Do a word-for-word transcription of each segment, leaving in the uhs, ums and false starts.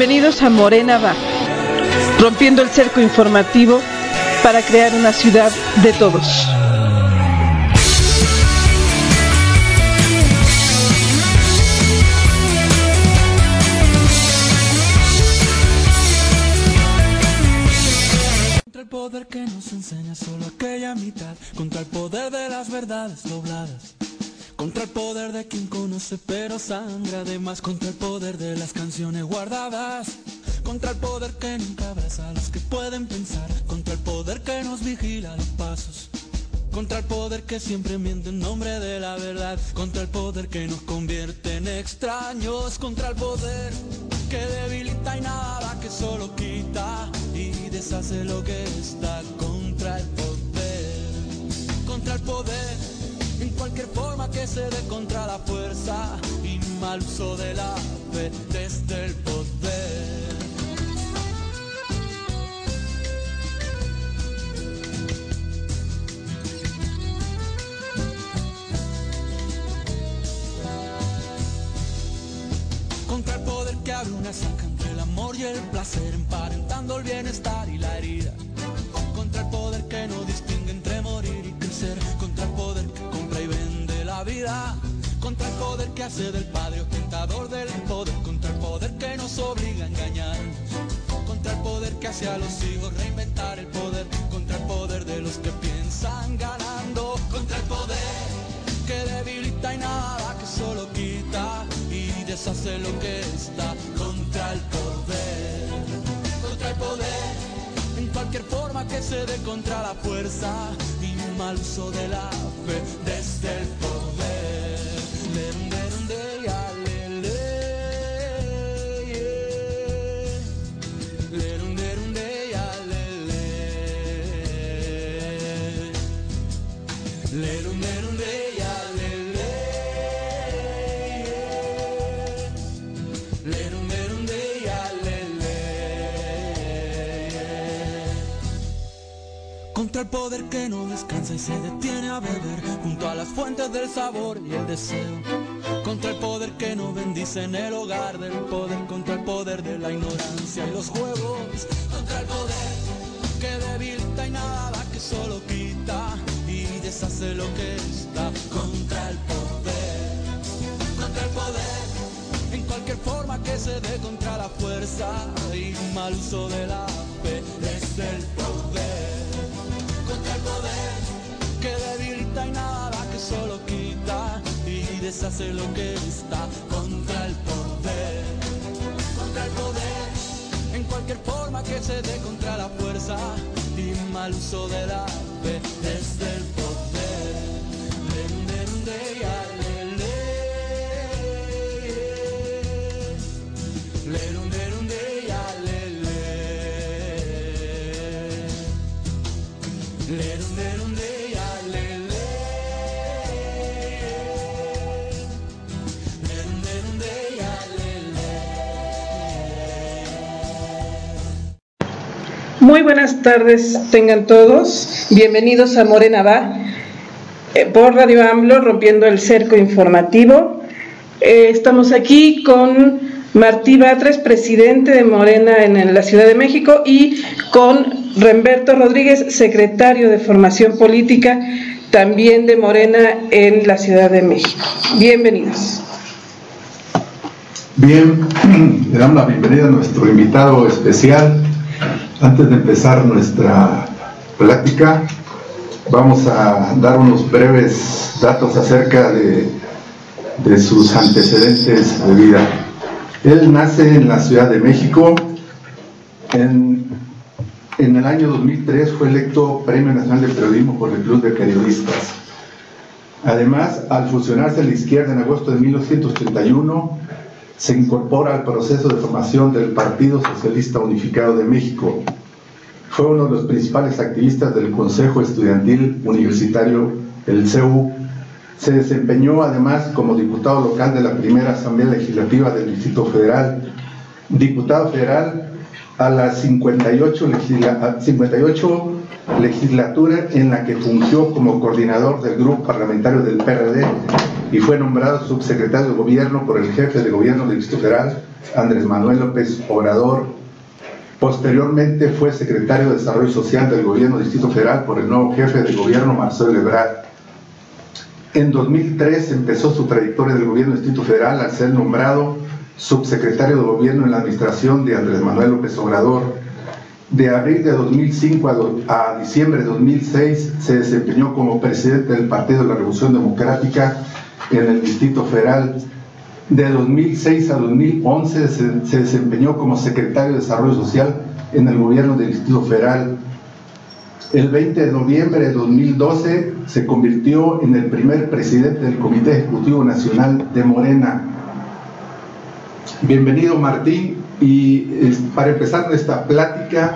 Bienvenidos a Morena Va, rompiendo el cerco informativo para crear una ciudad de todos. Contra el poder que nos enseña solo aquella mitad, contra el poder de las verdades dobladas, contra el poder de quien conoce pero sangra además, contra el poder de las canciones guardadas, contra el poder que nunca abraza a los que pueden pensar, contra el poder que nos vigila los pasos, contra el poder que siempre miente en nombre de la verdad, contra el poder que nos convierte en extraños, contra el poder que debilita y nada, que solo quita y deshace lo que está, contra el poder, contra el poder en cualquier forma que se dé, contra la fuerza y mal uso de la fe desde el poder. Contra el poder que abre una zanja entre el amor y el placer, emparentando el bienestar y la herida, contra el poder que no distingue entre morir y crecer, contra el poder que compra y vende la vida, contra el poder que hace del padre ostentador del poder, contra el poder que nos obliga a engañarnos, contra el poder que hace a los hijos reinventar el poder, contra el poder de los que piensan ganando, contra el poder que debilita y nada, que solo quita y deshace lo que está, contra el poder, contra el poder en cualquier forma que se dé, contra la fuerza y mal uso de la fe desde el poder. Lerum, lerum, de, ya, le, le, yeah. Lerum, lerum, de, ya, le, le. Lerum, lerum, de, ya, le, le. Lerum, lerum, de, ya, le, le. Contra el poder que no descansa y se detiene a beber junto a las fuentes del sabor y el deseo, contra el poder que no bendice en el hogar del poder, contra el poder de la ignorancia y los juegos, contra el poder que debilita y nada, que solo quita y deshace lo que está, contra el poder, contra el poder en cualquier forma que se dé, contra la fuerza y mal uso de la fe desde el poder, contra el poder que debilita y nada, que solo quita y deshace lo que está, contra el poder, contra el poder en cualquier forma que se dé, contra la fuerza y mal uso de la fe desde el poder. Lerum, lerum, de, ya, le, le. Lerum, lerum, de, ya, le, le. Lerum, lerum, de, ya, le, le. Lerum, lerum, de, ya, le, le. Muy buenas tardes tengan todos, bienvenidos a Morena Va, eh, por Radio AMLO, rompiendo el cerco informativo. Eh, estamos aquí con Martí Batres, presidente de Morena en, en la Ciudad de México, y con Remberto Rodríguez, secretario de Formación Política, también de Morena en la Ciudad de México. Bienvenidos. Bien, le damos la bienvenida a nuestro invitado especial. Antes de empezar nuestra plática, vamos a dar unos breves datos acerca de, de sus antecedentes de vida. Él nace en la Ciudad de México. En, en el año dos mil tres fue electo Premio Nacional de Periodismo por el Club de Periodistas. Además, al fusionarse a la izquierda en agosto de mil novecientos treinta y uno, se incorpora al proceso de formación del Partido Socialista Unificado de México. Fue uno de los principales activistas del Consejo Estudiantil Universitario, el C E U. Se desempeñó además como diputado local de la primera Asamblea Legislativa del Distrito Federal, diputado federal a la cincuenta y ocho, legisla, cincuenta y ocho legislatura, en la que fungió como coordinador del grupo parlamentario del P R D y fue nombrado subsecretario de Gobierno por el jefe de Gobierno del Distrito Federal, Andrés Manuel López Obrador. Posteriormente fue secretario de Desarrollo Social del Gobierno del Distrito Federal por el nuevo jefe de Gobierno, Marcelo Ebrard. En dos mil tres empezó su trayectoria del Gobierno del Distrito Federal al ser nombrado subsecretario de Gobierno en la administración de Andrés Manuel López Obrador. De abril de dos mil cinco a, do, a diciembre de dos mil seis se desempeñó como presidente del Partido de la Revolución Democrática en el Distrito Federal. De dos mil seis a dos mil once se, se desempeñó como secretario de Desarrollo Social en el Gobierno del Distrito Federal. El veinte de noviembre de dos mil doce se convirtió en el primer presidente del Comité Ejecutivo Nacional de Morena. Bienvenido, Martín, y eh, para empezar nuestra plática,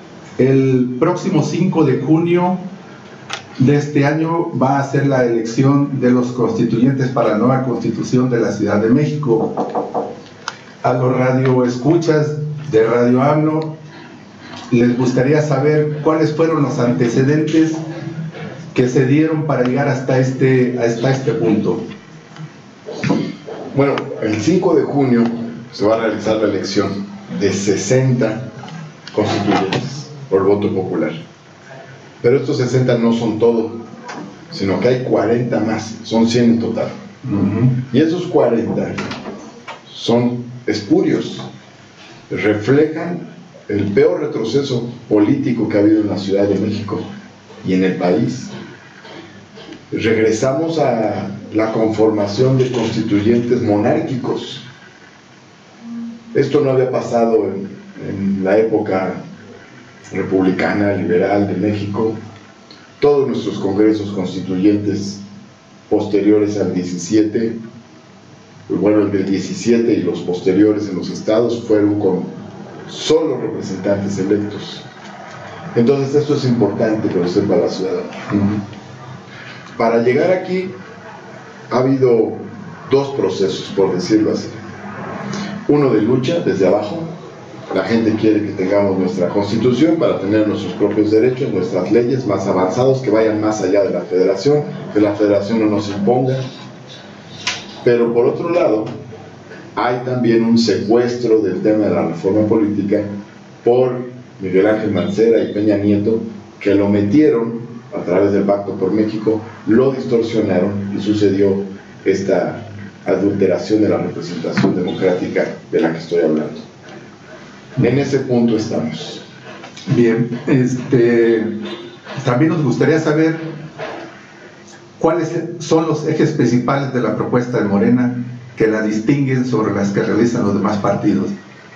el próximo cinco de junio de este año va a ser la elección de los constituyentes para la nueva Constitución de la Ciudad de México. A los radioescuchas de Radio AMLO les gustaría saber cuáles fueron los antecedentes que se dieron para llegar hasta este, hasta este punto. Bueno, el cinco de junio se va a realizar la elección de sesenta constituyentes por voto popular. Pero estos sesenta no son todo, sino que hay cuarenta más, son cien en total. Uh-huh. Y esos cuarenta son espurios, reflejan el peor retroceso político que ha habido en la Ciudad de México y en el país. Regresamos a la conformación de constituyentes monárquicos. Esto no había pasado en, en la época republicana, liberal de México. Todos nuestros congresos constituyentes posteriores al diecisiete, bueno, el del diecisiete y los posteriores en los estados fueron con solo representantes electos. Entonces esto es importante que lo sepa la ciudadanía. Uh-huh. Para llegar aquí ha habido dos procesos, por decirlo así. Uno de lucha desde abajo. La gente quiere que tengamos nuestra constitución para tener nuestros propios derechos, nuestras leyes más avanzados, que vayan más allá de la federación, que la federación no nos imponga. Pero por otro lado, hay también un secuestro del tema de la reforma política por Miguel Ángel Mancera y Peña Nieto, que lo metieron a través del Pacto por México, lo distorsionaron y sucedió esta adulteración de la representación democrática de la que estoy hablando. En ese punto estamos. Bien, este, también nos gustaría saber cuáles son los ejes principales de la propuesta de Morena que la distinguen sobre las que realizan los demás partidos.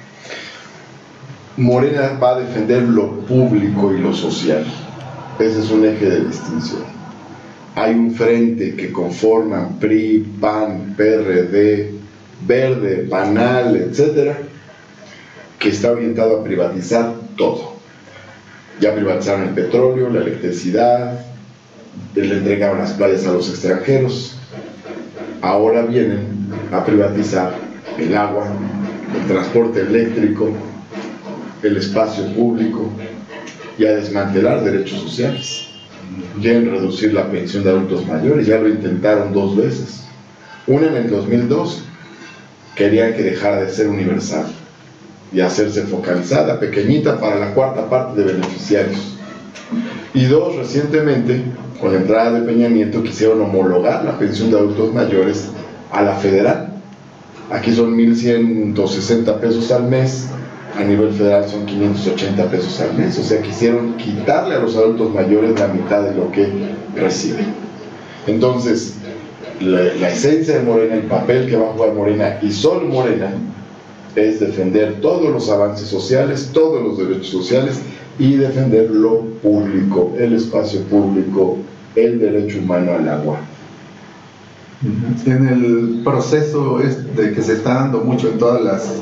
Morena va a defender lo público y lo social. Ese es un eje de distinción. Hay un frente que conforman P R I, P A N, P R D, Verde, PANAL, etcétera, que está orientado a privatizar todo. Ya privatizaron el petróleo, la electricidad, le entregaron las playas a los extranjeros. Ahora vienen a privatizar el agua, el transporte eléctrico, el espacio público y a desmantelar derechos sociales. Quieren reducir la pensión de adultos mayores, ya lo intentaron dos veces. Una en el dos mil dos, querían que dejara de ser universal y hacerse focalizada, pequeñita, para la cuarta parte de beneficiarios. Y dos, recientemente, con la entrada de Peña Nieto, quisieron homologar la pensión de adultos mayores a la federal. Aquí son mil ciento sesenta pesos al mes, a nivel federal son quinientos ochenta pesos al mes. O sea, quisieron quitarle a los adultos mayores la mitad de lo que reciben. Entonces, la, la esencia de Morena, el papel que va a jugar Morena y solo Morena, es defender todos los avances sociales, todos los derechos sociales y defender lo público, el espacio público, el derecho humano al agua. En el proceso de que se está dando mucho en todas las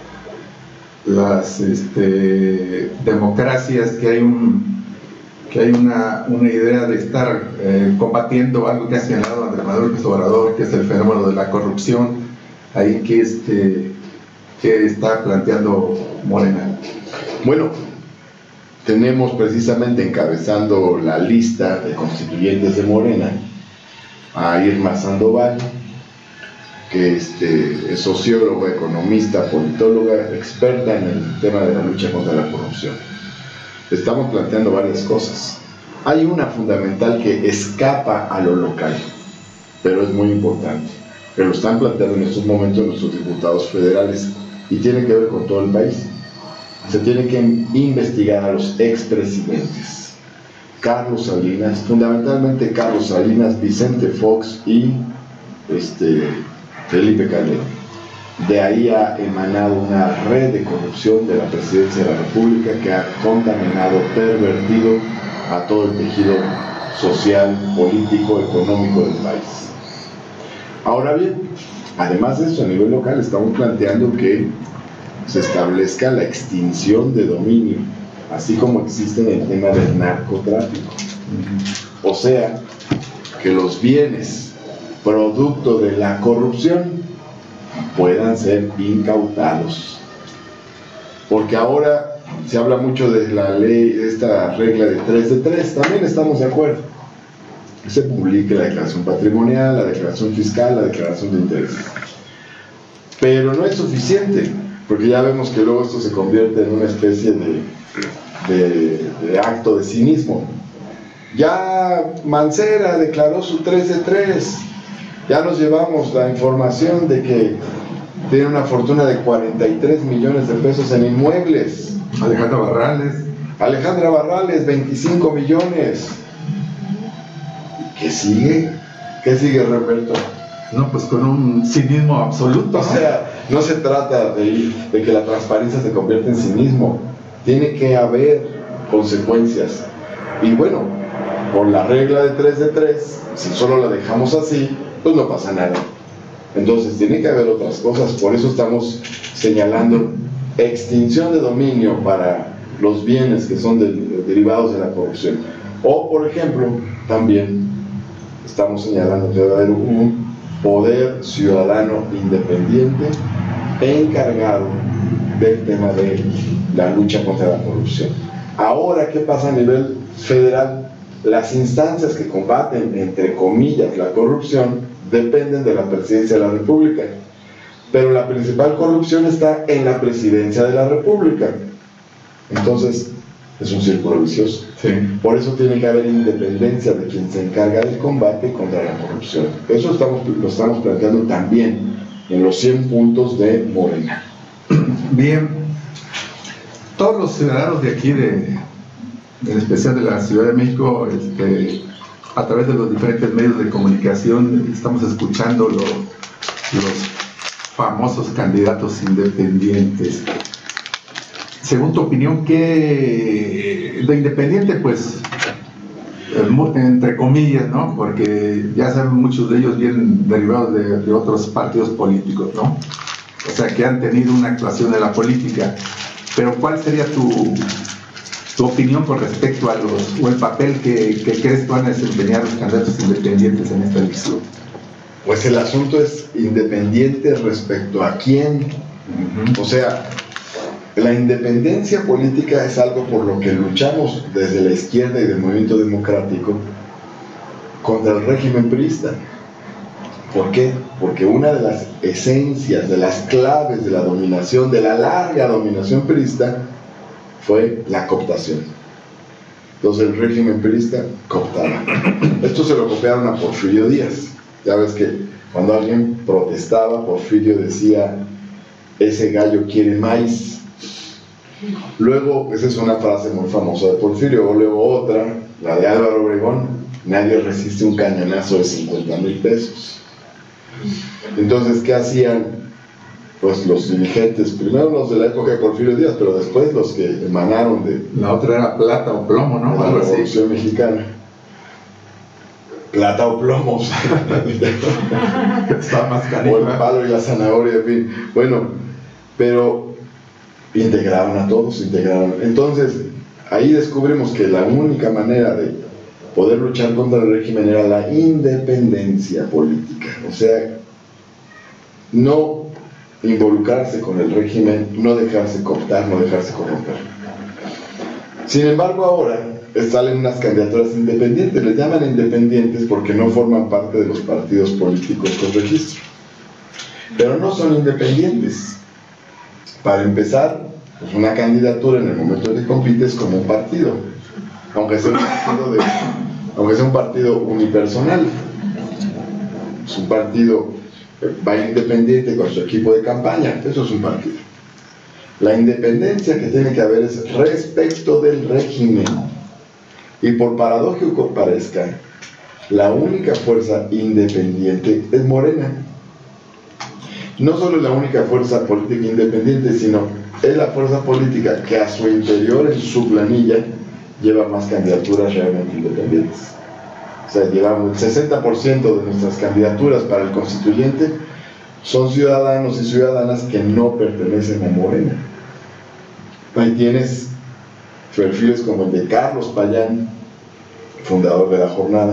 las este, democracias, que hay un que hay una, una idea de estar eh, combatiendo algo que ha señalado Andrés Manuel López Obrador, que es el fenómeno de la corrupción, ahí que este que está planteando Morena. Bueno, tenemos precisamente encabezando la lista de constituyentes de Morena a Irma Sandoval, que este, es socióloga, economista, politóloga, experta en el tema de la lucha contra la corrupción. Estamos planteando varias cosas. Hay una fundamental que escapa a lo local, pero es muy importante, que lo están planteando en estos momentos nuestros diputados federales y tiene que ver con todo el país. Se tiene que investigar a los expresidentes. Carlos Salinas, fundamentalmente Carlos Salinas, Vicente Fox y este, Felipe Calderón. De ahí ha emanado una red de corrupción de la presidencia de la República que ha contaminado, pervertido a todo el tejido social, político, económico del país. Ahora bien, además de eso, a nivel local estamos planteando que se establezca la extinción de dominio, así como existe en el tema del narcotráfico. O sea, que los bienes producto de la corrupción puedan ser incautados. Porque ahora se habla mucho de la ley, de esta regla de tres de tres, también estamos de acuerdo. Que se publique la declaración patrimonial, la declaración fiscal, la declaración de intereses. Pero no es suficiente, porque ya vemos que luego esto se convierte en una especie de, de, de acto de cinismo. Ya Mancera declaró su tres de tres, ya nos llevamos la información de que tiene una fortuna de cuarenta y tres millones de pesos en inmuebles. Alejandra Barrales. Alejandra Barrales, veinticinco millones. ¿Qué sigue? ¿Qué sigue, Roberto? No, pues con un cinismo absoluto, ¿no? O sea, no se trata de, de que la transparencia se convierta en cinismo. Tiene que haber consecuencias. Y bueno, por la regla de tres de tres, si solo la dejamos así, pues no pasa nada. Entonces tiene que haber otras cosas. Por eso estamos señalando extinción de dominio para los bienes que son de, derivados de la corrupción. O, por ejemplo, también estamos señalando que debe haber un poder ciudadano independiente encargado del tema de la lucha contra la corrupción. Ahora, ¿qué pasa a nivel federal? Las instancias que combaten, entre comillas, la corrupción dependen de la presidencia de la República, pero la principal corrupción está en la presidencia de la República. Entonces es un círculo vicioso. Sí. Por eso tiene que haber independencia de quien se encarga del combate contra la corrupción. Eso estamos, lo estamos planteando también en los cien puntos de Morena. Bien, todos los ciudadanos de aquí, de, en especial de la Ciudad de México, este, a través de los diferentes medios de comunicación, estamos escuchando lo, los famosos candidatos independientes. Según tu opinión, ¿qué de independiente? Pues, entre comillas, ¿no? Porque ya saben, muchos de ellos vienen derivados de, de otros partidos políticos, ¿no? O sea, que han tenido una actuación de la política. Pero, ¿cuál sería tu, tu opinión con respecto a los, o el papel que, que crees tú van a desempeñar los candidatos independientes en esta elección? Pues el asunto es independiente respecto a quién. Uh-huh. O sea, la independencia política es algo por lo que luchamos desde la izquierda y del movimiento democrático contra el régimen priista. ¿Por qué? Porque una de las esencias, de las claves de la dominación, de la larga dominación priista, fue la cooptación. Entonces el régimen priista cooptaba. Esto se lo copiaron a Porfirio Díaz. Ya ves que cuando alguien protestaba, Porfirio decía: ese gallo quiere maíz. Luego, esa es una frase muy famosa de Porfirio. O luego otra, la de Álvaro Obregón: nadie resiste un cañonazo de cincuenta mil pesos. Entonces, ¿qué hacían? Pues los dirigentes, primero los de la época de Porfirio Díaz, pero después los que emanaron de... La otra era plata o plomo, ¿no? La Revolución Mexicana. Plata o plomo. Está más canijo. O el palo y la zanahoria, en fin. Bueno, pero integraron a todos, integraron. Entonces, ahí descubrimos que la única manera de poder luchar contra el régimen era la independencia política. O sea, no involucrarse con el régimen, no dejarse cooptar, no dejarse corromper. Sin embargo, ahora salen unas candidaturas independientes. Les llaman independientes porque no forman parte de los partidos políticos con registro. pero no son independientes. Para empezar, pues una candidatura en el momento en que compites como un partido, aunque sea un partido, de, aunque sea un partido unipersonal. Es un partido, va independiente con su equipo de campaña, eso es un partido. La independencia que tiene que haber es respecto del régimen. Y por paradójico que parezca, la única fuerza independiente es Morena. No solo es la única fuerza política independiente, sino es la fuerza política que a su interior, en su planilla, lleva más candidaturas realmente independientes. O sea, llevamos el sesenta por ciento de nuestras candidaturas para el constituyente son ciudadanos y ciudadanas que no pertenecen a Morena. Ahí tienes perfiles como el de Carlos Payán, fundador de La Jornada,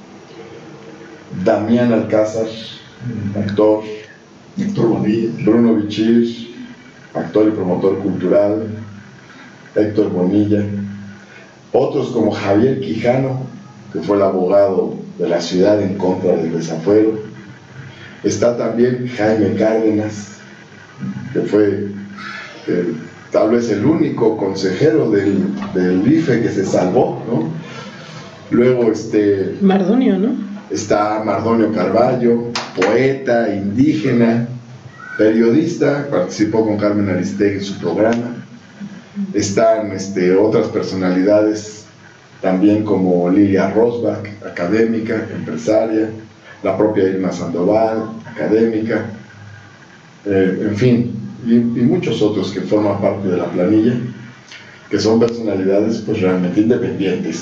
Damián Alcázar, actor, Héctor Bonilla, Bruno Bichir, actor y promotor cultural, Héctor Bonilla, otros como Javier Quijano, que fue el abogado de la ciudad en contra del desafuero. Está también Jaime Cárdenas, que fue eh, tal vez el único consejero del, del I F E que se salvó, ¿no? Luego este, Mardonio, ¿no? Está Mardonio Carballo, poeta, indígena, periodista, participó con Carmen Aristegui en su programa. Están este, otras personalidades también como Lilia Rosbach, académica, empresaria, la propia Irma Sandoval, académica, eh, en fin, y, y muchos otros que forman parte de la planilla, que son personalidades pues realmente independientes.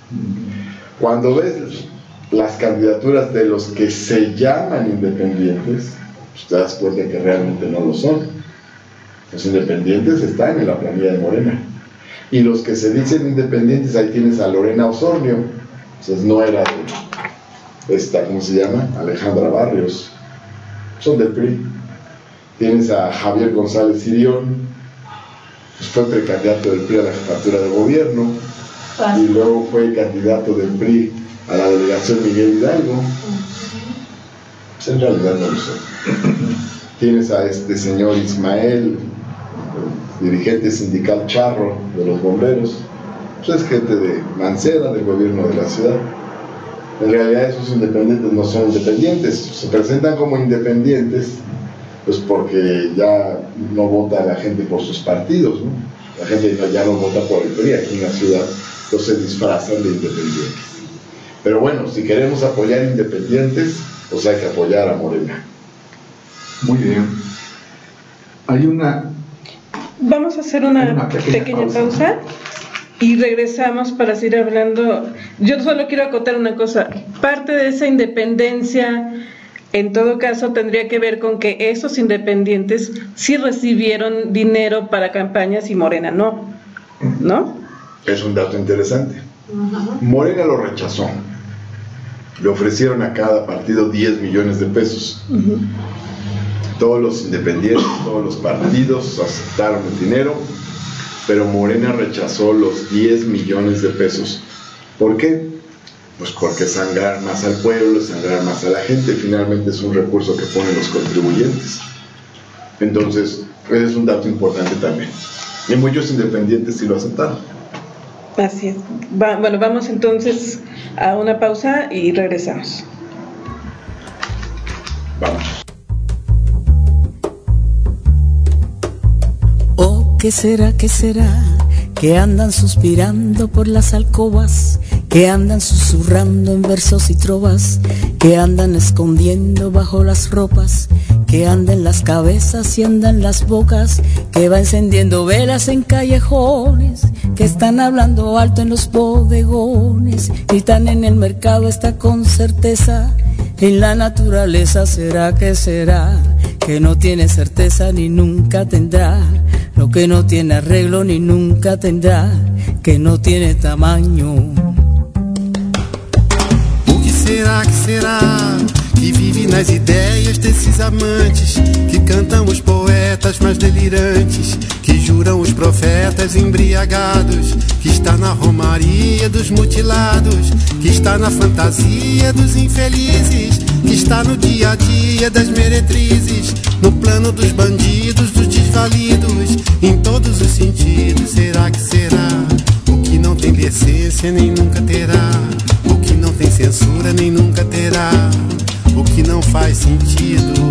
Cuando ves las candidaturas de los que se llaman independientes, pues te das cuenta que realmente no lo son. Los independientes están en la planilla de Morena. Y los que se dicen independientes, ahí tienes a Lorena Osornio, pues no era de esta, ¿cómo se llama? Alejandra Barrios, son del P R I. Tienes a Javier González Sirión, pues fue precandidato del P R I a la jefatura de gobierno, y luego fue candidato del P R I a la delegación Miguel Hidalgo. Pues en realidad no lo sé. Tienes a este señor Ismael, dirigente sindical charro de los bomberos, pues es gente de Mancera, del gobierno de la ciudad. En realidad esos independientes no son independientes, se presentan como independientes pues porque ya no vota la gente por sus partidos, ¿no? La gente ya no vota por el P R I aquí en la ciudad, entonces se disfrazan de independientes. Pero bueno, si queremos apoyar independientes, pues hay que apoyar a Morena. Muy bien. Hay una... Vamos a hacer una, una pequeña, pequeña pausa. pausa y regresamos para seguir hablando. Yo solo quiero acotar una cosa. Parte de esa independencia, en todo caso, tendría que ver con que esos independientes sí recibieron dinero para campañas y Morena no, ¿no? Es un dato interesante. Morena lo rechazó. Le ofrecieron a cada partido diez millones de pesos. Uh-huh. Todos los independientes, todos los partidos aceptaron el dinero, pero Morena rechazó los diez millones de pesos. ¿Por qué? Pues porque sangrar más al pueblo, sangrar más a la gente, finalmente es un recurso que ponen los contribuyentes. Entonces, ese es un dato importante también. Y muchos independientes sí lo aceptaron. Así es. Va, bueno, vamos entonces a una pausa y regresamos. Vamos. Oh, ¿qué será, qué será? Que andan suspirando por las alcobas, que andan susurrando en versos y trovas, que andan escondiendo bajo las ropas, que andan las cabezas y andan las bocas, que va encendiendo velas en callejones, que están hablando alto en los bodegones, gritan en el mercado, está con certeza, en la naturaleza. ¿Será que será? Que no tiene certeza ni nunca tendrá, lo que no tiene arreglo ni nunca tendrá, que no tiene tamaño. O que será, que será, que vive nas ideias desses amantes, que cantam os poetas mais delirantes, que juram os profetas embriagados, que está na romaria dos mutilados, que está na fantasia dos infelizes, que está no dia a dia das meretrizes, no plano dos bandidos, dos desvalidos, em todos os sentidos. Será que será? O que não tem decência nem nunca terá, o que não tem censura nem nunca terá, o que não faz sentido.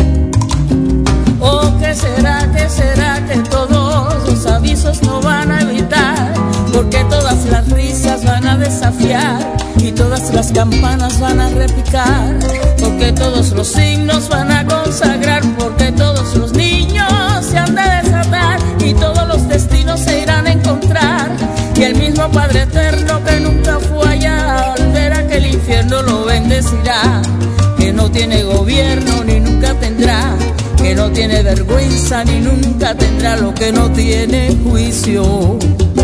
¿O qué será, qué será que todos los avisos no van a evitar? Porque todas las risas van a desafiar y todas las campanas van a repicar. Porque todos los signos van a consagrar, porque todos los niños se han de desatar y todos los destinos se irán a encontrar. Y el mismo Padre Eterno que nunca fue allá, al ver aquel infierno lo bendecirá. Que no tiene gobierno ni nunca tendrá, que no tiene vergüenza ni nunca tendrá, lo que no tiene juicio.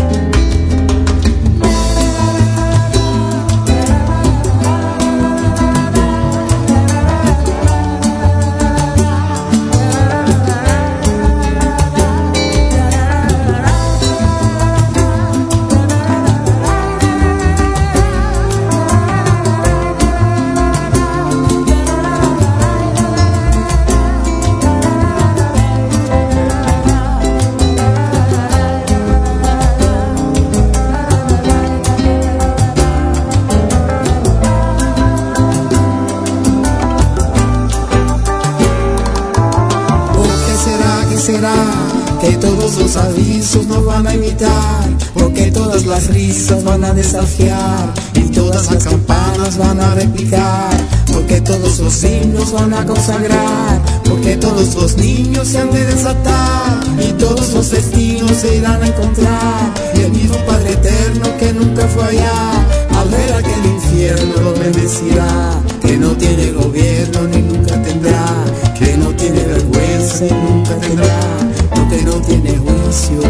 Que todos los avisos no van a imitar, porque todas las risas van a desafiar y todas las campanas van a replicar, porque todos los himnos van a consagrar, porque todos los niños se han de desatar y todos los destinos se irán a encontrar. Y el mismo Padre Eterno que nunca fue allá, al ver aquel infierno lo bendecirá. Que no tiene gobierno ni nunca tendrá, que no tiene vergüenza y nunca tendrá, que no tiene juicio.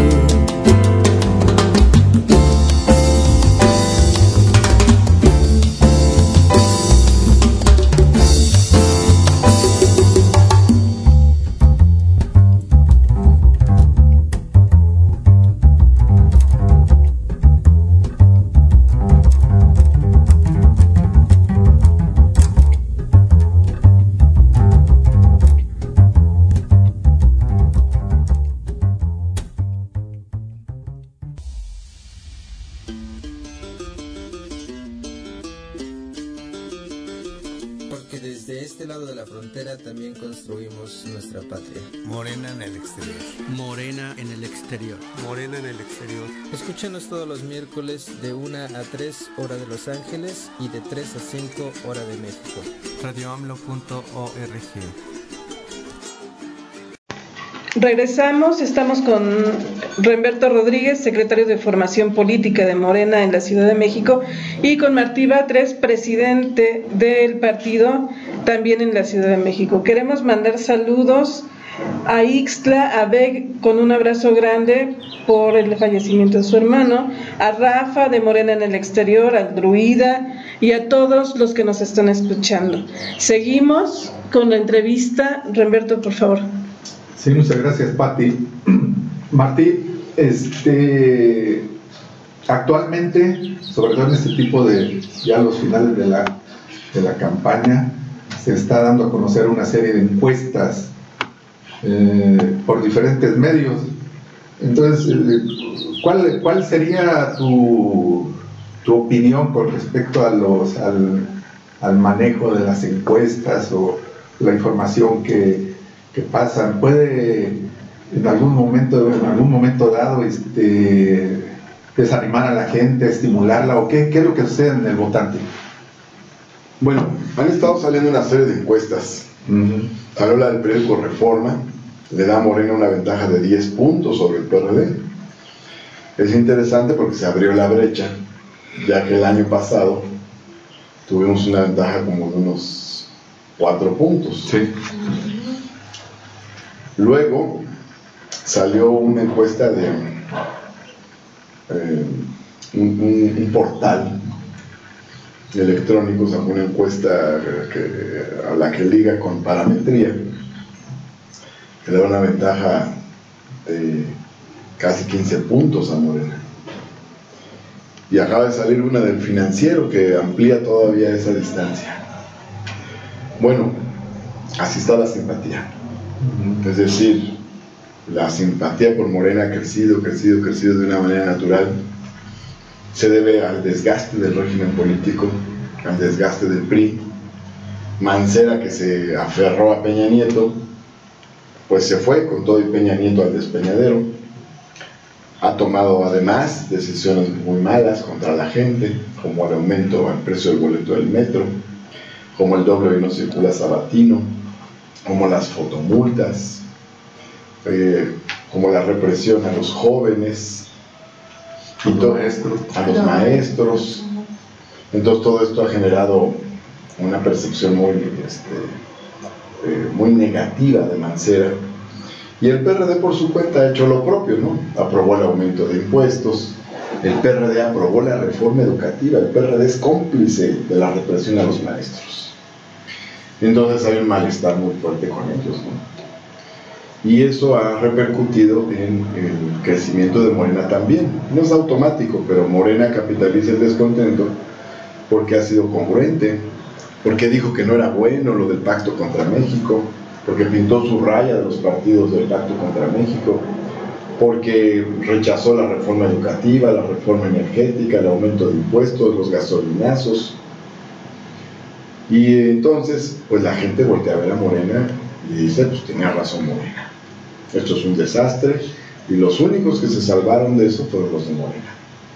También construimos nuestra patria. Morena en el exterior. Morena en el exterior. Morena en el exterior. Escúchanos todos los miércoles de una a tres hora de Los Ángeles y de tres a cinco hora de México. radio amlo punto org. Regresamos, estamos con Remberto Rodríguez, secretario de Formación Política de Morena en la Ciudad de México, y con Martí Batres, presidente del partido también en la Ciudad de México. Queremos mandar saludos a Ixtla, a Beg, con un abrazo grande por el fallecimiento de su hermano, a Rafa de Morena en el exterior, al Druida y a todos los que nos están escuchando. Seguimos con la entrevista. Remberto, por favor. Sí, muchas gracias, Pati. Martí, este, actualmente, sobre todo en este tipo de, ya los finales de la, de la campaña, se está dando a conocer una serie de encuestas eh, por diferentes medios. Entonces, ¿cuál, cuál sería tu, tu opinión con respecto a los, al, al manejo de las encuestas o la información que que pasan? ¿Puede en algún momento, en algún momento dado, este, desanimar a la gente, estimularla, o qué, qué es lo que sucede en el votante? Bueno, han estado saliendo una serie de encuestas. Uh-huh. Salió la del periódico Reforma, le da a Morena una ventaja de diez puntos sobre el P R D. Es interesante porque se abrió la brecha, ya que el año pasado tuvimos una ventaja como de unos cuatro puntos. Sí. Luego salió una encuesta de eh, un, un, un portal electrónico, sacó una encuesta que, a la que liga con parametría, que le da una ventaja de casi quince puntos a Morena. Y acaba de salir una del Financiero que amplía todavía esa distancia. Bueno, así está la simpatía. Es decir, la simpatía por Morena ha crecido, crecido, crecido de una manera natural. Se debe al desgaste del régimen político, al desgaste del P R I. Mancera, que se aferró a Peña Nieto, pues se fue con todo y Peña Nieto al despeñadero. Ha tomado además decisiones muy malas contra la gente, como el aumento al precio del boleto del metro, como el doble y no circula sabatino, como las fotomultas, eh, como la represión a los jóvenes, y todo, a los maestros. Entonces todo esto ha generado una percepción muy, este, eh, muy negativa de Mancera. Y el P R D por su cuenta ha hecho lo propio, ¿no? Aprobó el aumento de impuestos, el P R D aprobó la reforma educativa, el P R D es cómplice de la represión a los maestros. Entonces hay un malestar muy fuerte con ellos, ¿no? Y eso ha repercutido en el crecimiento de Morena también. No es automático, pero Morena capitaliza el descontento porque ha sido congruente, porque dijo que no era bueno lo del pacto contra México, porque pintó su raya de los partidos del pacto contra México, porque rechazó la reforma educativa, la reforma energética, el aumento de impuestos, los gasolinazos. Y entonces, pues la gente voltea a ver a Morena y dice, pues tenía razón Morena. Esto es un desastre, y los únicos que se salvaron de eso fueron los de Morena.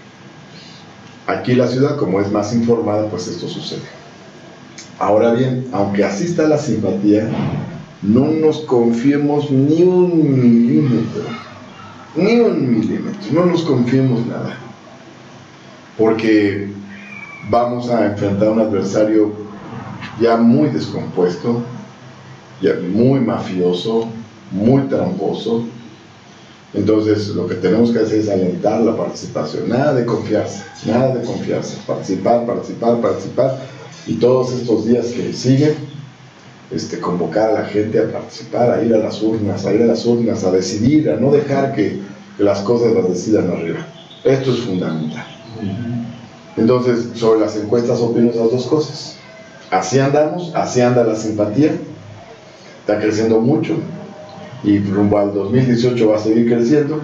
Aquí la ciudad, como es más informada, pues esto sucede. Ahora bien, aunque así está la simpatía, no nos confiemos ni un milímetro, ni un milímetro, no nos confiemos nada, porque vamos a enfrentar a un adversario ya muy descompuesto, ya muy mafioso, muy tramposo. Entonces lo que tenemos que hacer es alentar la participación, nada de confiarse, nada de confiarse, participar, participar, participar, y todos estos días que siguen, este, convocar a la gente a participar, a ir a las urnas, a ir a las urnas, a decidir, a no dejar que, que las cosas las decidan arriba. Esto es fundamental. Entonces, sobre las encuestas opino esas dos cosas. Así andamos, así anda la simpatía, está creciendo mucho, y rumbo al dos mil dieciocho va a seguir creciendo,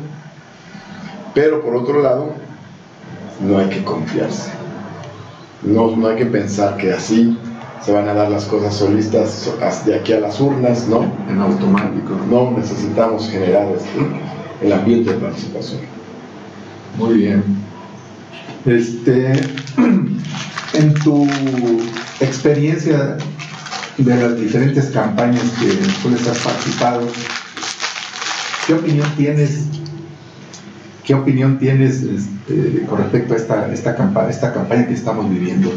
pero por otro lado, no hay que confiarse. No, no hay que pensar que así se van a dar las cosas solistas de aquí a las urnas, ¿no? En automático. No, necesitamos generar este, el ambiente de participación. Muy bien. Este, en tu experiencia de las diferentes campañas que sueles has participado, ¿qué opinión tienes? ¿Qué opinión tienes este, con respecto a esta, esta, campa esta campaña que estamos viviendo?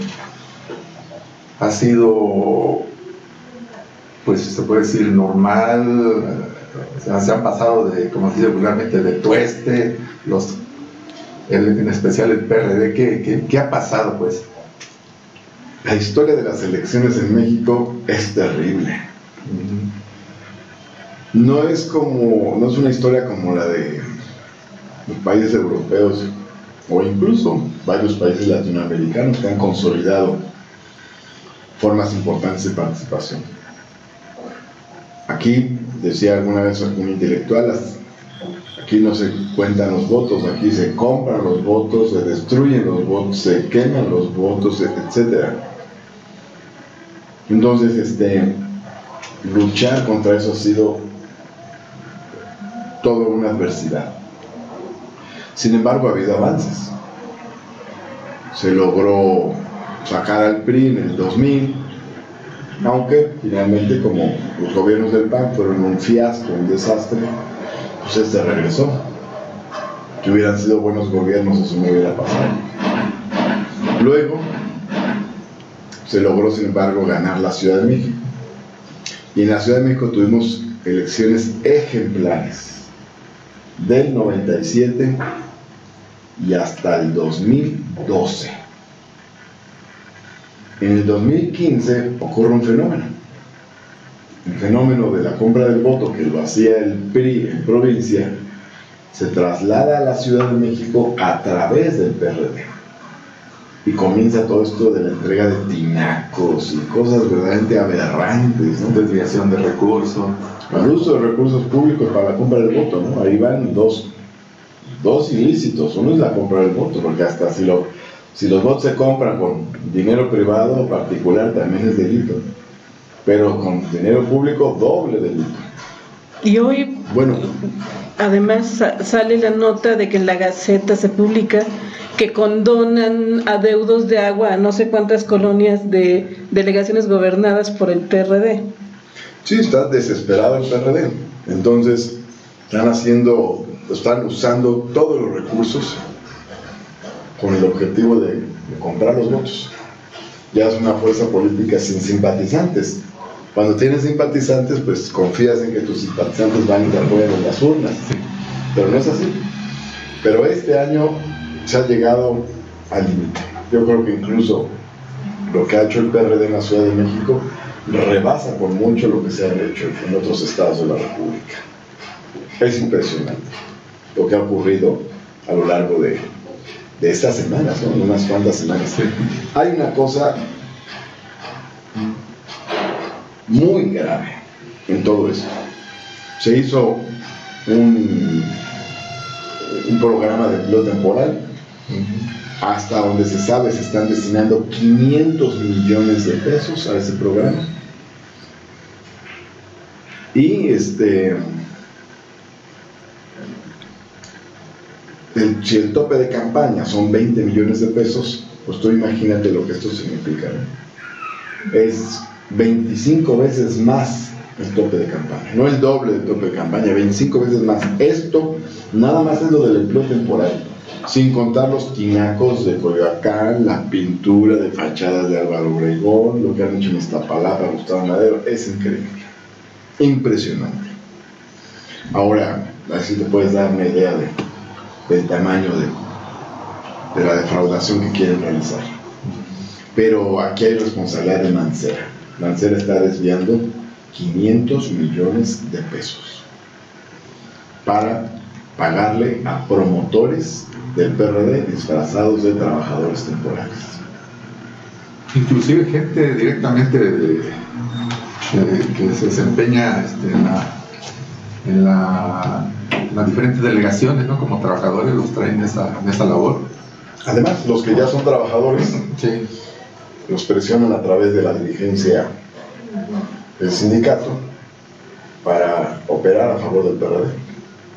Ha sido, pues se puede decir, normal, o sea, se han pasado de, como se dice vulgarmente, de tueste, los, el, en especial el P R D. ¿Qué, qué, qué ha pasado, pues? La historia de las elecciones en México es terrible. No es como, no es una historia como la de los países europeos o incluso varios países latinoamericanos que han consolidado formas importantes de participación. Aquí, decía alguna vez un intelectual, aquí no se cuentan los votos, aquí se compran los votos, se destruyen los votos, se queman los votos, etcétera. Entonces, este, luchar contra eso ha sido toda una adversidad. Sin embargo, ha habido avances. Se logró sacar al P R I en el dos mil, aunque finalmente, como los gobiernos del P A N fueron un fiasco, un desastre, pues este regresó. Si hubieran sido buenos gobiernos, eso no hubiera pasado. Luego se logró, sin embargo, ganar la Ciudad de México, y en la Ciudad de México tuvimos elecciones ejemplares del noventa y siete y hasta el dos mil doce. En el dos mil quince ocurre un fenómeno, el fenómeno de la compra del voto, que lo hacía el P R I en provincia, se traslada a la Ciudad de México a través del P R D. y comienza todo esto de la entrega de tinacos y cosas verdaderamente aberrantes, ¿no? Desviación de recursos. Al uso de recursos públicos para la compra del voto, ¿no? Ahí van dos, dos ilícitos. Uno es la compra del voto, porque hasta si, lo, si los votos se compran con dinero privado o particular también es delito, pero con dinero público doble delito. Y hoy, bueno, además sa- sale la nota de que en la Gaceta se publica que condonan adeudos de agua a no sé cuántas colonias de delegaciones gobernadas por el P R D. Sí, está desesperado el P R D. Entonces, están haciendo, están usando todos los recursos con el objetivo de, de comprar los votos. Ya es una fuerza política sin simpatizantes. Cuando tienes simpatizantes, pues confías en que tus simpatizantes van y te apoyan en las urnas. Pero no es así. Pero este año se ha llegado al límite. Yo creo que incluso lo que ha hecho el P R D en la Ciudad de México rebasa por mucho lo que se ha hecho en otros estados de la República. Es impresionante lo que ha ocurrido a lo largo de, de estas semanas, ¿no? Unas cuantas semanas. Hay una cosa muy grave en todo esto. Se hizo un, un programa de empleo temporal. Hasta donde se sabe se están destinando quinientos millones de pesos a ese programa. Y este el, si el tope de campaña son veinte millones de pesos, pues tú imagínate lo que esto significa, ¿no? Es veinticinco veces más el tope de campaña, no el doble del tope de campaña, veinticinco veces más. Esto nada más es lo del empleo temporal, sin contar los tinacos de Coyoacán, la pintura de fachadas de Álvaro Obregón, lo que han hecho en Iztapalapa, Gustavo Madero. Es increíble, impresionante. Ahora, así te puedes dar una idea de, del tamaño de, de la defraudación que quieren realizar. Pero aquí hay responsabilidad de Mancera. Mancera está desviando quinientos millones de pesos para pagarle a promotores del P R D disfrazados de trabajadores temporales. Inclusive gente directamente de, de, de, que se desempeña este, en, la, en, la, en las diferentes delegaciones, ¿no? Como trabajadores los traen en esa, en esa labor. Además, los que ya son trabajadores, sí, los presionan a través de la dirigencia del sindicato para operar a favor del P R D.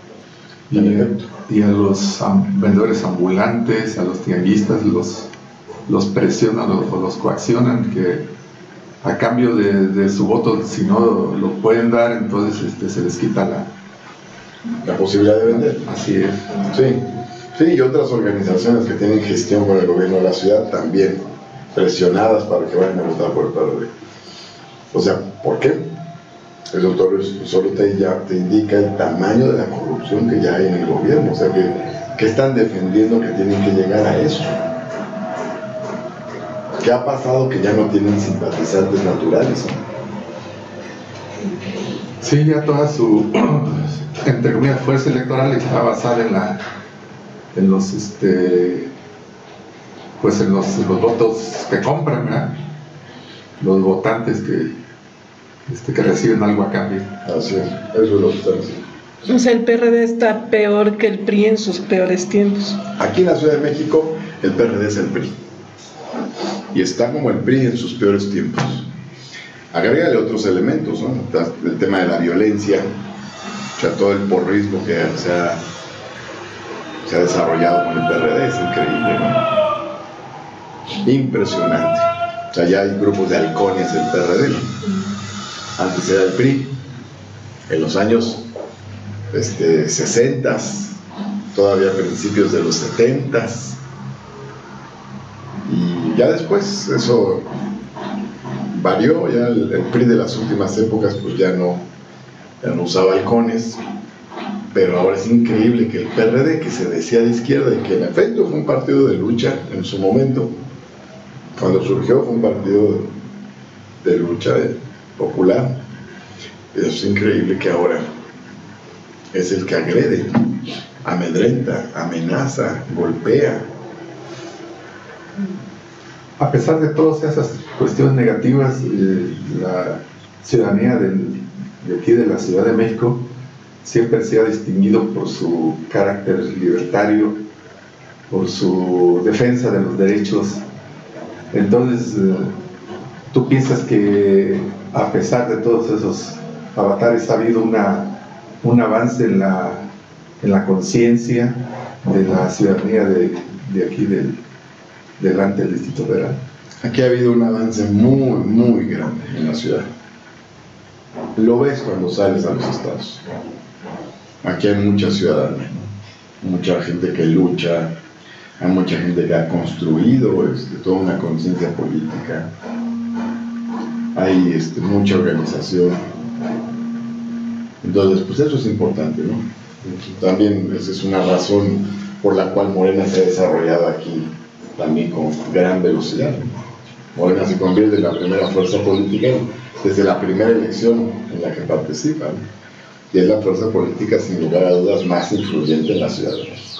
Y, y a los um, vendedores ambulantes, a los tianguistas, los, los presionan o los, los coaccionan que a cambio de, de su voto, si no lo pueden dar, entonces este, se les quita la, la posibilidad de vender. Así es. Sí, sí, y otras organizaciones que tienen gestión con el gobierno de la ciudad también presionadas para que vayan a votar por el P R D. O sea, ¿por qué? Eso solo te, ya te indica el tamaño de la corrupción que ya hay en el gobierno. O sea, que, que están defendiendo que tienen que llegar a eso. ¿Qué ha pasado? Que ya no tienen simpatizantes naturales, ¿no? Sí, ya toda su, entre comillas, fuerza electoral está basada en la, en los, este, pues en los, los votos que compran, ¿verdad? Los votantes que Este, que reciben algo a cambio. Así es, eso es lo que están haciendo. O sea, el P R D está peor que el P R I en sus peores tiempos. Aquí en la Ciudad de México, el P R D es el P R I. Y está como el P R I en sus peores tiempos. Agrégale otros elementos, ¿no? El tema de la violencia, o sea, todo el porrismo que se ha, se ha desarrollado con el P R D es increíble, ¿no? Impresionante. O sea, ya hay grupos de halcones del P R D, ¿no? Antes era el P R I, en los años este, sesentas, todavía principios de los setentas, y ya después eso varió. Ya el, el P R I de las últimas épocas pues ya no, ya no usaba halcones, pero ahora es increíble que el P R D, que se decía de izquierda y que en efecto fue un partido de lucha en su momento, cuando surgió fue un partido de, de lucha de, popular, es increíble que ahora es el que agrede, amedrenta, amenaza, golpea. a pesar de todas esas cuestiones negativas, eh, la ciudadanía del, de aquí de la Ciudad de México siempre se ha distinguido por su carácter libertario, por su defensa de los derechos. Entonces, eh, ¿tú piensas que a pesar de todos esos avatares ha habido una, un avance en la, en la conciencia de la ciudadanía de, de aquí del, delante del Distrito Federal? Aquí ha habido un avance muy, muy grande en la ciudad. Lo ves cuando sales a los estados. Aquí hay mucha ciudadanía, mucha gente que lucha, hay mucha gente que ha construido este, toda una conciencia política, hay este, mucha organización. Entonces, pues eso es importante, ¿no? También esa es una razón por la cual Morena se ha desarrollado aquí también con gran velocidad. Morena se convierte en la primera fuerza política desde la primera elección en la que participa, ¿no? Y es la fuerza política sin lugar a dudas más influyente en la ciudad de México.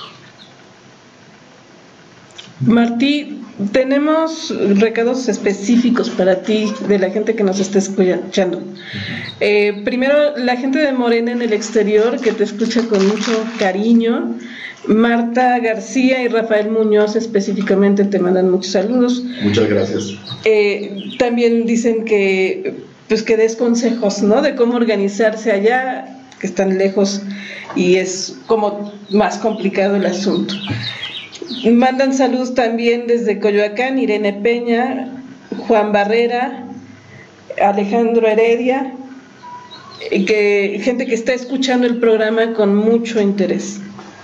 Martí, tenemos recados específicos para ti, de la gente que nos está escuchando. Eh, primero, la gente de Morena en el exterior, que te escucha con mucho cariño. Marta García y Rafael Muñoz específicamente te mandan muchos saludos. Muchas gracias. Eh, también dicen que, pues, que des consejos, ¿no?, de cómo organizarse allá, que están lejos y es como más complicado el asunto. Mandan saludos también desde Coyoacán, Irene Peña, Juan Barrera, Alejandro Heredia, que, gente que está escuchando el programa con mucho interés.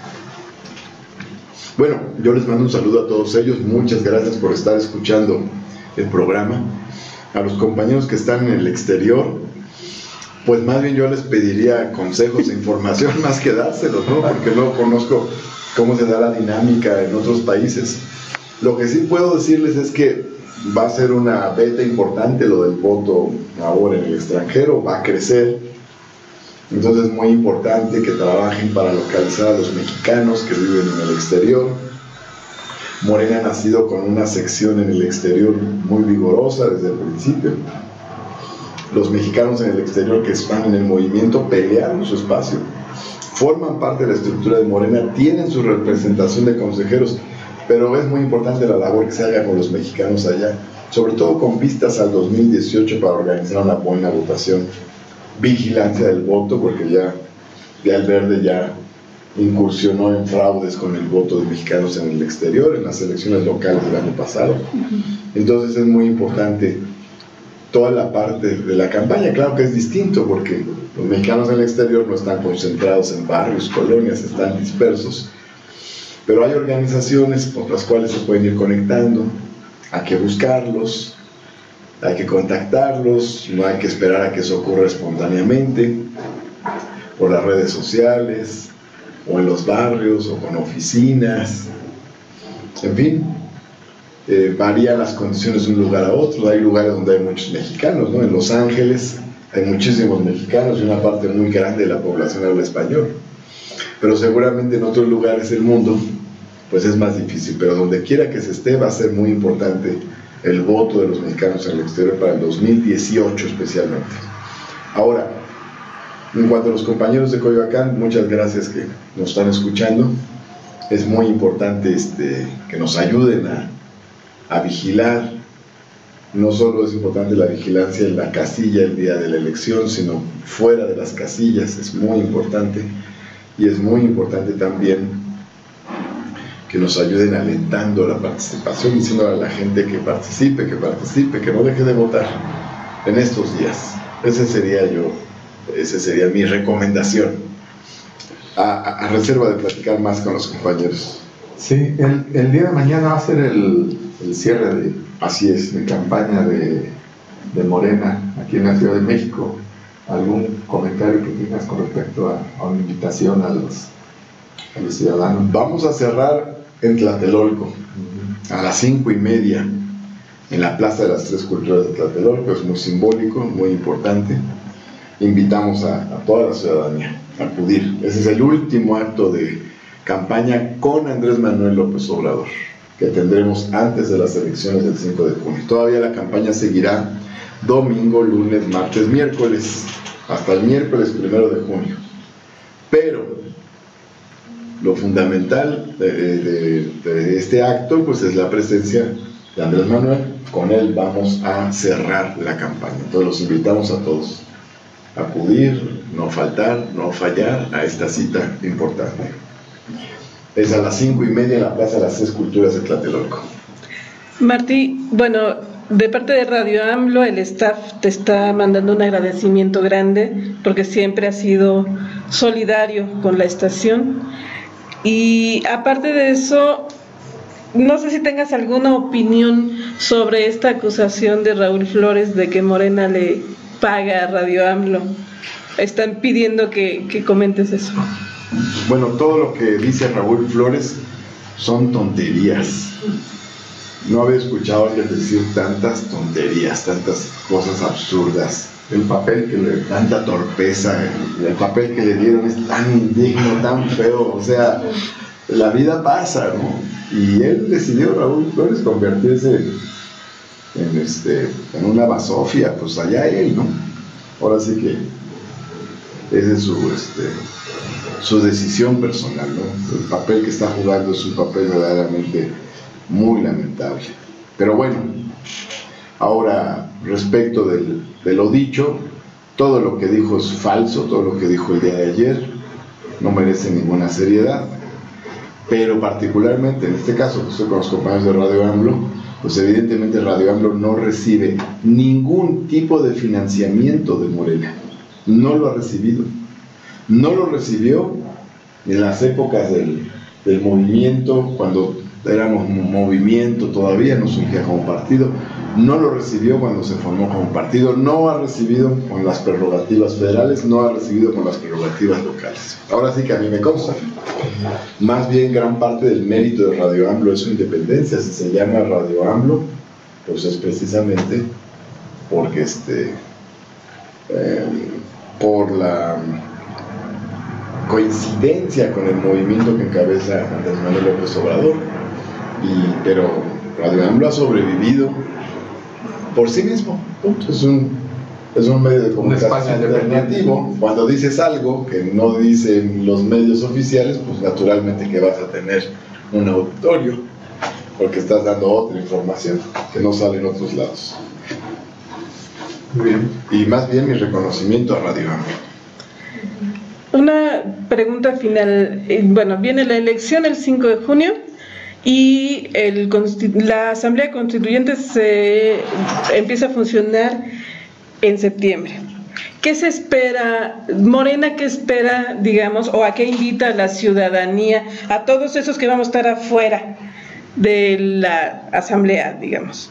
Bueno, yo les mando un saludo a todos ellos, muchas gracias por estar escuchando el programa. A los compañeros que están en el exterior, pues más bien yo les pediría consejos e información más que dárselos, ¿no? Porque no conozco cómo se da la dinámica en otros países. Lo que sí puedo decirles es que va a ser una beta importante lo del voto ahora en el extranjero, va a crecer. Entonces es muy importante que trabajen para localizar a los mexicanos que viven en el exterior. Morena ha nacido con una sección en el exterior muy vigorosa desde el principio. Los mexicanos en el exterior que están en el movimiento pelearon su espacio, forman parte de la estructura de Morena, tienen su representación de consejeros, pero es muy importante la labor que se haga con los mexicanos allá, sobre todo con vistas al dos mil dieciocho para organizar una buena votación, vigilancia del voto, porque ya, ya el Verde ya incursionó en fraudes con el voto de mexicanos en el exterior, en las elecciones locales del año pasado. Entonces es muy importante toda la parte de la campaña. Claro que es distinto porque los mexicanos en el exterior no están concentrados en barrios, colonias, están dispersos, pero hay organizaciones por las cuales se pueden ir conectando, hay que buscarlos, hay que contactarlos, no hay que esperar a que eso ocurra espontáneamente, por las redes sociales, o en los barrios, o con oficinas, en fin. Eh, varían las condiciones de un lugar a otro. Hay lugares donde hay muchos mexicanos, ¿no? En Los Ángeles hay muchísimos mexicanos y una parte muy grande de la población habla español, pero seguramente en otros lugares del mundo pues es más difícil, pero donde quiera que se esté va a ser muy importante el voto de los mexicanos en el exterior para el dos mil dieciocho especialmente. Ahora, en cuanto a los compañeros de Coyoacán, muchas gracias que nos están escuchando. Es muy importante este, que nos ayuden a a vigilar. No solo es importante la vigilancia en la casilla el día de la elección, sino fuera de las casillas, es muy importante. Y es muy importante también que nos ayuden alentando la participación, diciendo a la gente que participe, que participe, que no deje de votar en estos días. Ese sería yo, esa sería mi recomendación, a, a, a reserva de platicar más con los compañeros. Sí, el, el día de mañana va a ser el, el cierre de, así es, de campaña de, de Morena aquí en la Ciudad de México. ¿Algún comentario que tengas con respecto a, a una invitación a los, a los ciudadanos? Vamos a cerrar en Tlatelolco, uh-huh, a las cinco y media, en la Plaza de las Tres Culturas de Tlatelolco. Es muy simbólico, muy importante. Invitamos a, a toda la ciudadanía a acudir. Ese es el último acto de campaña con Andrés Manuel López Obrador. que tendremos antes de las elecciones del cinco de junio. Todavía la campaña seguirá domingo, lunes, martes, miércoles, hasta el miércoles primero de junio. Pero lo fundamental de, de, de este acto pues es la presencia de Andrés Manuel. Con él vamos a cerrar la campaña. Entonces los invitamos a todos a acudir, no faltar, no fallar a esta cita importante. Es a las cinco y media en la Plaza de las Tres Culturas de Tlatelolco. Martí, bueno, de parte de Radio AMLO, el staff te está mandando un agradecimiento grande porque siempre ha sido solidario con la estación. Y aparte de eso, no sé si tengas alguna opinión sobre esta acusación de Raúl Flores de que Morena le paga a Radio AMLO. Están pidiendo que, que comentes eso. Bueno, todo lo que dice Raúl Flores son tonterías. No había escuchado a alguien decir tantas tonterías, tantas cosas absurdas. El papel que le... Tanta torpeza, el, el papel que le dieron es tan indigno, tan feo. O sea, la vida pasa, ¿no? Y él decidió, Raúl Flores, convertirse en, este, en una basofia. Pues allá él, ¿no? Ahora sí que esa es su... Este, su decisión personal, ¿no? El papel que está jugando es un papel verdaderamente muy lamentable. Pero bueno, ahora respecto del, de lo dicho, todo lo que dijo es falso, todo lo que dijo el día de ayer no merece ninguna seriedad, pero particularmente en este caso que estoy con los compañeros de Radio AMLO, pues evidentemente Radio AMLO no recibe ningún tipo de financiamiento de Morena, no lo ha recibido. No lo recibió en las épocas del, del movimiento, cuando éramos un movimiento, todavía no surgía como partido. No lo recibió cuando se formó como partido. No ha recibido con las prerrogativas federales, no ha recibido con las prerrogativas locales. Ahora sí que a mí me consta. Más bien gran parte del mérito de Radio AMLO es su independencia. Si se llama Radio AMLO, pues es precisamente porque este eh, por la coincidencia con el movimiento que encabeza Andrés Manuel López Obrador. Y, pero Radio AMLO ha sobrevivido por sí mismo. Es un, es un medio de comunicación alternativo. Cuando dices algo que no dicen los medios oficiales, pues naturalmente que vas a tener un auditorio, porque estás dando otra información que no sale en otros lados. Muy bien. Y más bien mi reconocimiento a Radio AMLO. Una pregunta final. Bueno, viene la elección el cinco de junio y el, la Asamblea Constituyente se empieza a funcionar en septiembre. ¿Qué se espera, Morena, qué espera, digamos, o a qué invita a la ciudadanía, a todos esos que vamos a estar afuera de la Asamblea, digamos?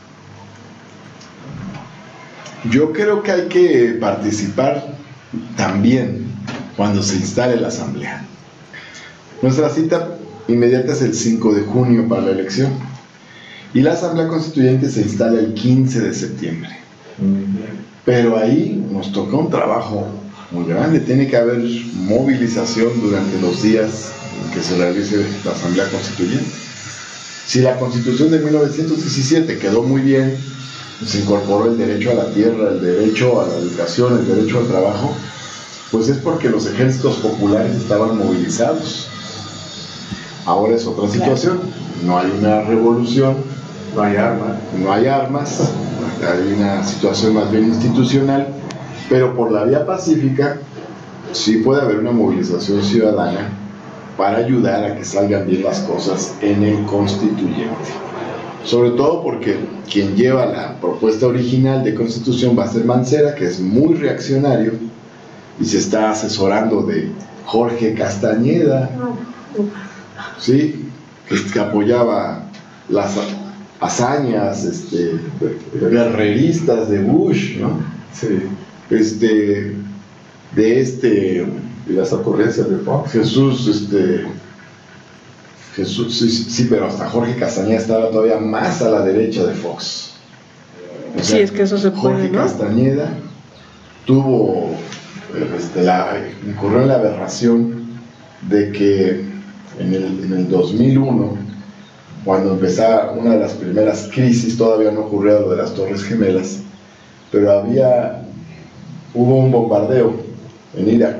Yo creo que hay que participar también cuando se instale la Asamblea. Nuestra cita inmediata es el cinco de junio para la elección y la Asamblea Constituyente se instala el quince de septiembre. Pero ahí nos toca un trabajo muy grande. Tiene que haber movilización durante los días en que se realice la Asamblea Constituyente. Si la Constitución de mil novecientos diecisiete quedó muy bien, se incorporó el derecho a la tierra, el derecho a la educación, el derecho al trabajo, pues es porque los ejércitos populares estaban movilizados. Ahora es otra situación. No hay una revolución, no hay armas, no hay armas, hay una situación más bien institucional, pero por la vía pacífica sí puede haber una movilización ciudadana para ayudar a que salgan bien las cosas en el constituyente. Sobre todo porque quien lleva la propuesta original de constitución va a ser Mancera, que es muy reaccionario y se está asesorando de Jorge Castañeda, ¿sí? que, que apoyaba las hazañas este, guerreristas de Bush, ¿no? Sí. Este, de este y las ocurrencias de Fox. Jesús, este, Jesús, sí, sí, pero hasta Jorge Castañeda estaba todavía más a la derecha de Fox. O sea, sí, es que eso se puede, Jorge ¿no? Castañeda tuvo, este, la, incurrió en la aberración de que en el, en el dos mil uno cuando empezaba una de las primeras crisis, todavía no ocurría lo de las Torres Gemelas, pero había, hubo un bombardeo en Irak.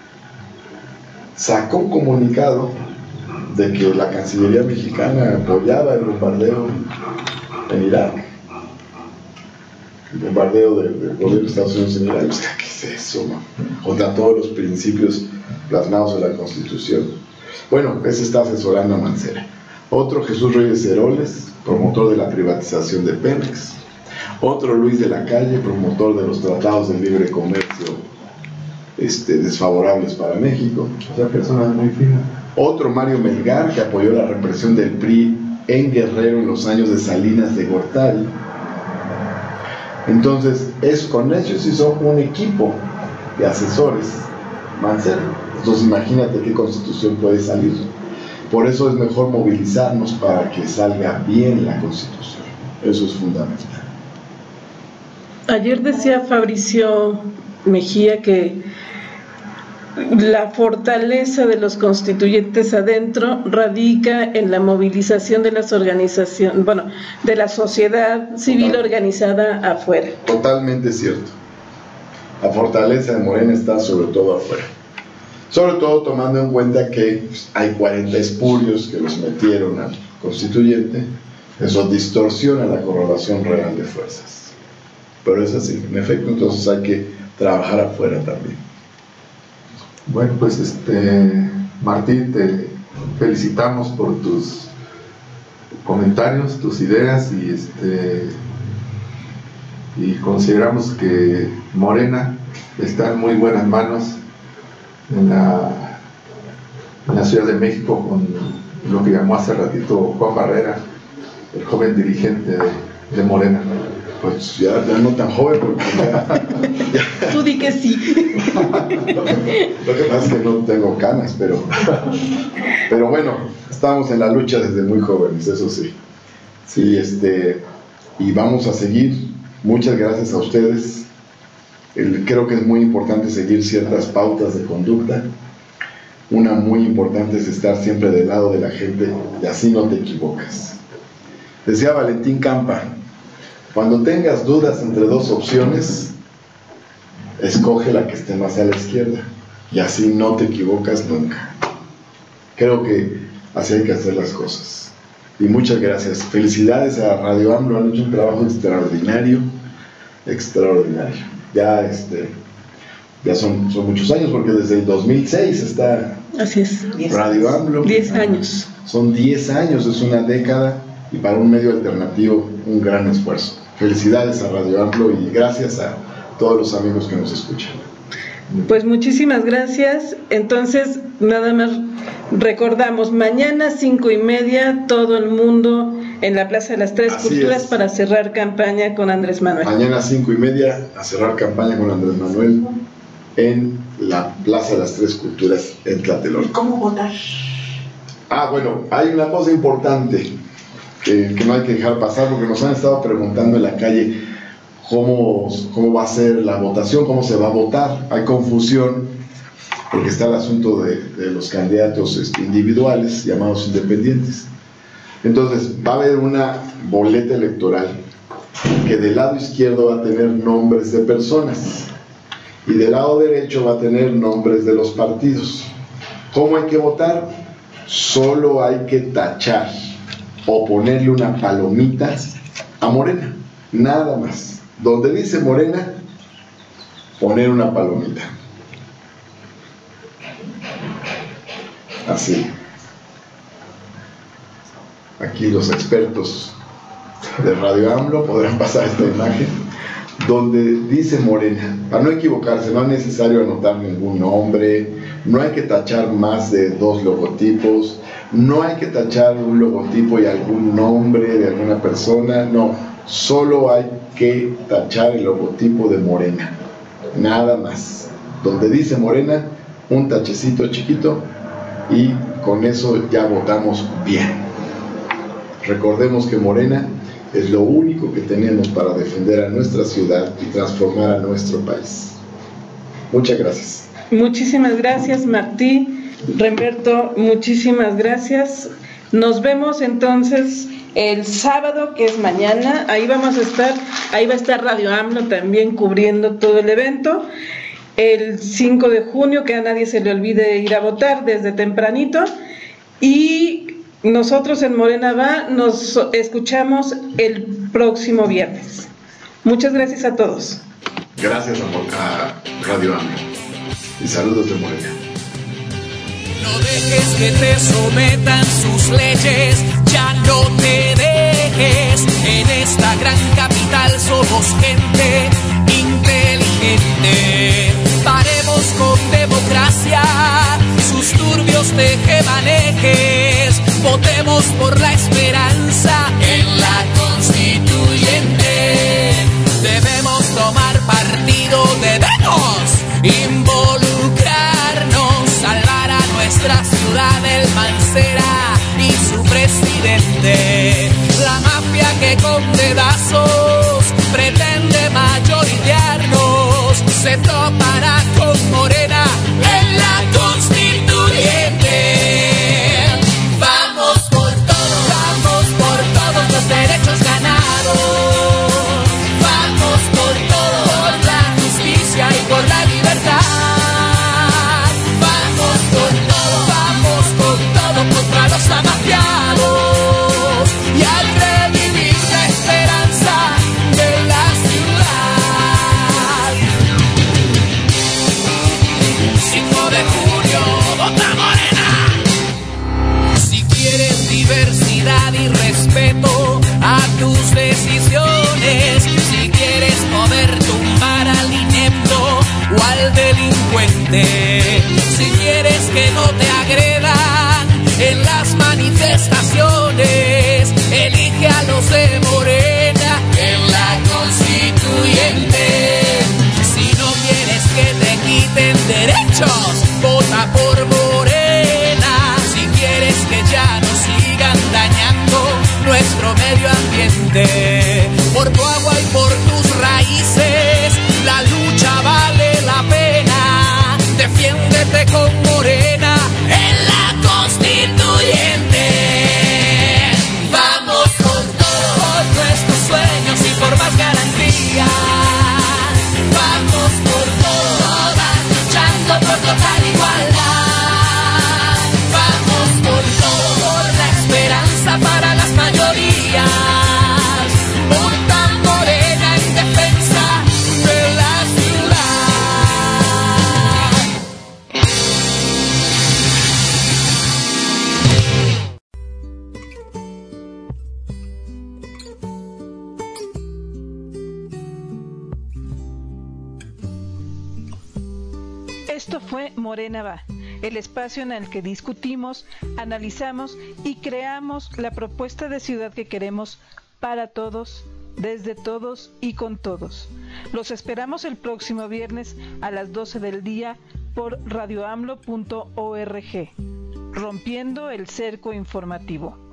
Sacó un comunicado de que la Cancillería mexicana apoyaba el bombardeo en Irak, el bombardeo del de gobierno de Estados Unidos en Irak. O sea, ¿qué es eso, man? Contra todos los principios plasmados en la Constitución. Bueno, ese está asesorando a Mancera. Otro, Jesús Reyes Heroles, promotor de la privatización de Pemex. Otro, Luis de la Calle, promotor de los tratados de libre comercio este, desfavorables para México. O sea, personas muy finas. Otro, Mario Melgar, que apoyó la represión del P R I en Guerrero en los años de Salinas de Gortari. Entonces, es, con ellos hizo un equipo de asesores Mancera. Entonces, imagínate qué constitución puede salir. Por eso es mejor movilizarnos para que salga bien la Constitución. Eso es fundamental. Ayer decía Fabricio Mejía que la fortaleza de los constituyentes adentro radica en la movilización de las organizaciones, bueno, de la sociedad civil Total. organizada afuera. Totalmente cierto. La fortaleza de Morena está sobre todo afuera. Sobre todo tomando en cuenta que hay cuarenta espurios que los metieron al constituyente. Eso distorsiona la correlación real de fuerzas. Pero es así, en efecto, entonces hay que trabajar afuera también. Bueno, pues este Martín, te felicitamos por tus comentarios, tus ideas, y este y consideramos que Morena está en muy buenas manos en la, en la Ciudad de México, con lo que llamó hace ratito Juan Barrera, el joven dirigente de, de Morena. Pues ya, ya no tan joven, porque ya, ya. Tú di que sí. lo, que, lo que pasa es que no tengo canas, pero, pero bueno, estamos en la lucha desde muy jóvenes, eso sí. Sí, este, y vamos a seguir. Muchas gracias a ustedes. El, creo que es muy importante seguir ciertas pautas de conducta. Una muy importante es estar siempre del lado de la gente, y así no te equivocas. Decía Valentín Campa: cuando tengas dudas entre dos opciones, escoge la que esté más a la izquierda, y así no te equivocas nunca. Creo que así hay que hacer las cosas. Y muchas gracias. Felicidades a Radio AMLO, han hecho un trabajo extraordinario, extraordinario. Ya, este, ya son, son muchos años, porque desde el dos mil seis está Así es. Radio AMLO. diez años. Son diez años, es una década, y para un medio alternativo un gran esfuerzo. Felicidades a Radio AMLO y gracias a todos los amigos que nos escuchan. Pues muchísimas gracias. Entonces, nada más recordamos, mañana cinco y media, todo el mundo en la Plaza de las Tres Así Culturas es. para cerrar campaña con Andrés Manuel. Mañana cinco y media a cerrar campaña con Andrés Manuel en la Plaza de las Tres Culturas en Tlatelolco. ¿Cómo votar? Ah, bueno, hay una cosa importante que, que no hay que dejar pasar, porque nos han estado preguntando en la calle cómo, cómo va a ser la votación, cómo se va a votar. Hay confusión porque está el asunto de, de los candidatos este, individuales, llamados independientes. Entonces va a haber una boleta electoral que del lado izquierdo va a tener nombres de personas y del lado derecho va a tener nombres de los partidos. ¿Cómo hay que votar? Solo hay que tachar o ponerle una palomita a Morena, nada más. Donde dice Morena, poner una palomita. Así. Aquí los expertos de Radio AMLO podrán pasar esta imagen donde dice Morena. Para no equivocarse, no es necesario anotar ningún nombre, no hay que tachar más de dos logotipos, no hay que tachar un logotipo y algún nombre de alguna persona, no, solo hay que tachar el logotipo de Morena, nada más. Donde dice Morena, un tachecito chiquito, y con eso ya votamos bien. Recordemos que Morena es lo único que tenemos para defender a nuestra ciudad y transformar a nuestro país. Muchas gracias. Muchísimas gracias, Martí. Remberto, muchísimas gracias. Nos vemos entonces el sábado, que es mañana. Ahí vamos a estar, ahí va a estar Radio AMLO también cubriendo todo el evento. El cinco de junio, que a nadie se le olvide ir a votar desde tempranito. Y nosotros en Morena Va nos escuchamos el próximo viernes. Muchas gracias a todos. Gracias a Radio AMLO y saludos de Morena. No dejes que te sometan sus leyes, ya no te dejes. En esta gran capital somos gente inteligente. Paremos con democracia sus turbios tejemanejes. Votemos por la esperanza en la constituyente. Debemos tomar partido, debemos involucrarnos, salvar a nuestra ciudad del Mancera y su presidente. La mafia que con dedazos pretende mayoritearnos se topará con Morena en la constituyente. Vamos por todos, vamos por todos los derechos ganados. Vamos por todo, por la justicia y por la libertad. Vamos por todo, vamos con todo contra los amafiados y al revivir la esperanza de la ciudad. cinco de junio, vota Morena. Si quieres diversidad y respeto a tus decisiones, si quieres poder tumbar al inepto o al delincuente, si quieres que no te agredan en las manifestaciones, elige a los de Morena en la constituyente. Si no quieres que te quiten derechos, vota por Morena. Si quieres que ya no sigan dañando nuestro medio ambiente, por tu agua y por tus raíces, la lucha vale la pena. Defiéndete con Morena en la constituyente. Vamos con todo, por nuestros sueños y por más garantías. Vamos por todas, luchando por total igualdad. Vamos por todo, por la esperanza para las mayorías. Vota Morena en defensa de la ciudad. Esto fue Morena Va, el espacio en el que discutimos, analizamos y creamos la propuesta de ciudad que queremos para todos, desde todos y con todos. Los esperamos el próximo viernes a las doce del día por radio amlo punto org, rompiendo el cerco informativo.